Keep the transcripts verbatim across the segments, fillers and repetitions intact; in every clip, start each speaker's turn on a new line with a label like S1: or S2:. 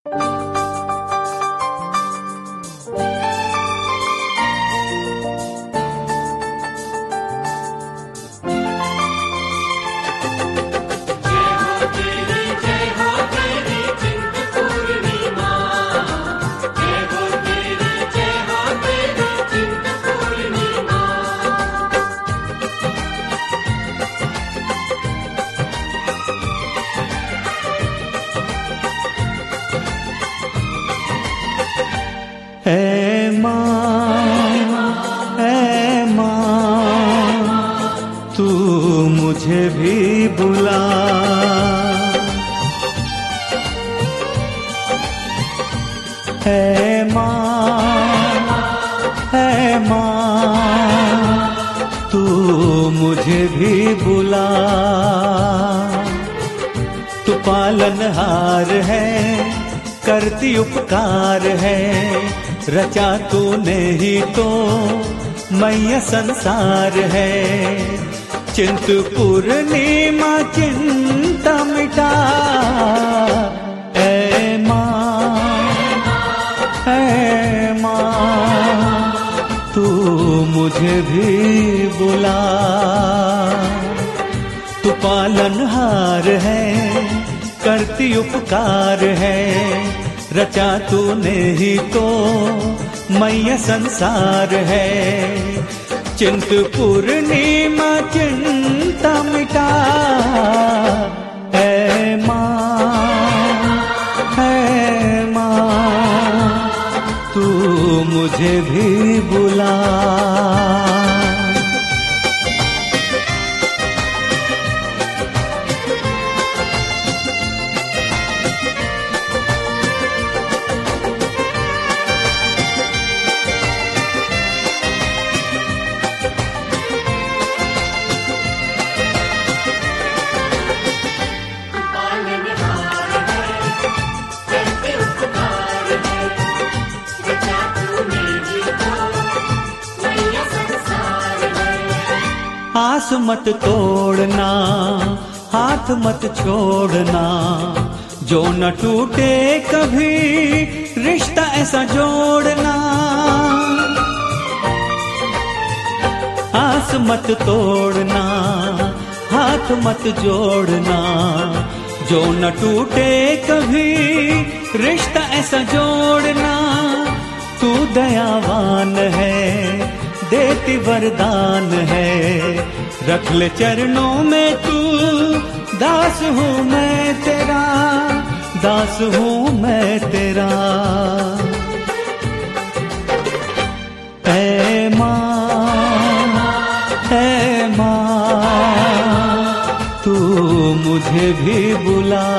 S1: ऐ माँ, ऐ माँ, तू मुझे भी बुला। ऐ माँ, ऐ माँ, तू मुझे भी बुला। तू पालनहार है, करती उपकार है, रचा तूने ही तो मैया संसार है। चिंत पूर्णिमा चिंता मिटा। ऐ माँ, ऐ माँ, तू मुझे भी बुला। तू पालनहार है, करती उपकार है, रचा तूने ही तो मैया संसार है। चिंत पूर्णिमा चिंता मिटा। ऐ माँ, ऐ माँ, तू मुझे भी बुला। आस मत तोड़ना, हाथ मत छोड़ना, जो न टूटे कभी रिश्ता ऐसा जोड़ना। आस मत तोड़ना, हाथ मत जोड़ना, जो न टूटे कभी रिश्ता ऐसा जोड़ना। तू दयावान है, देती वरदान है, रख ले चरणों में तू। दास हूँ मैं तेरा, दास हूँ मैं तेरा। ऐ माँ, ऐ माँ, तू मुझे भी बुला।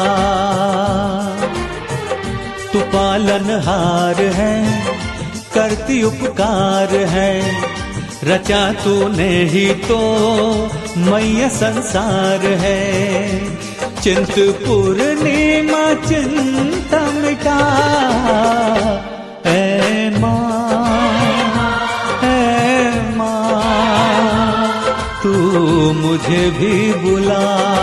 S1: तू पालनहार है, करती उपकार है, रचा तूने ही तो मैया संसार है। चिंत पूर्णिमा चिंता मिटा। ऐ माँ, ऐ माँ, तू मुझे भी बुला।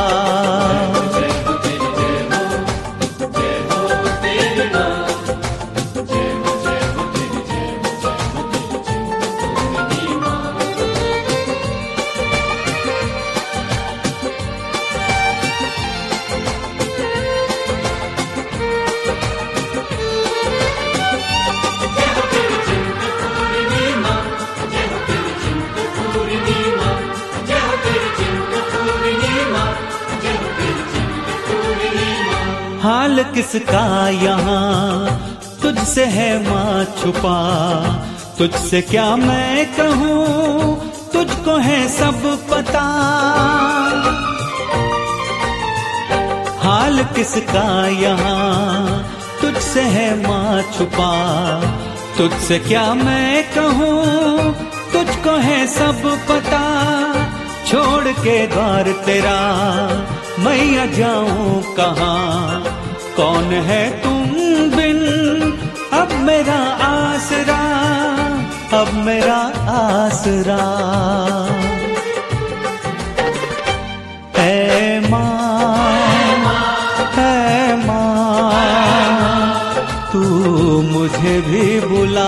S1: हाल किसका यहाँ तुझसे है माँ छुपा। तुझसे क्या मैं कहूँ, तुझको है सब पता। हाल किसका यहाँ तुझसे है माँ छुपा। तुझसे क्या मैं कहूँ, तुझको है सब पता। छोड़ के द्वार तेरा मैया जाऊं कहाँ। कौन है तुम बिन अब मेरा आसरा, अब मेरा आसरा। ऐ माँ, ऐ माँ, मुझे भी बुला।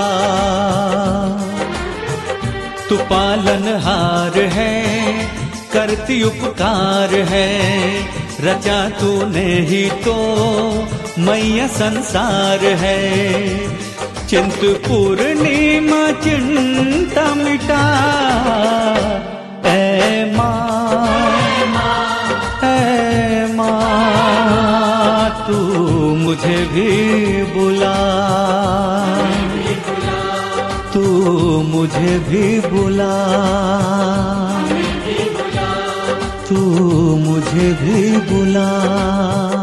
S1: तू पालनहार है, करती उपकार है, रचा तूने ही तो मैया संसार है। चिंत पूर्णिमा चिंता मिटा, ऐ माँ ऐ माँ तू मुझे भी बुला, तू मुझे भी बुला, तू मुझे भी बुला।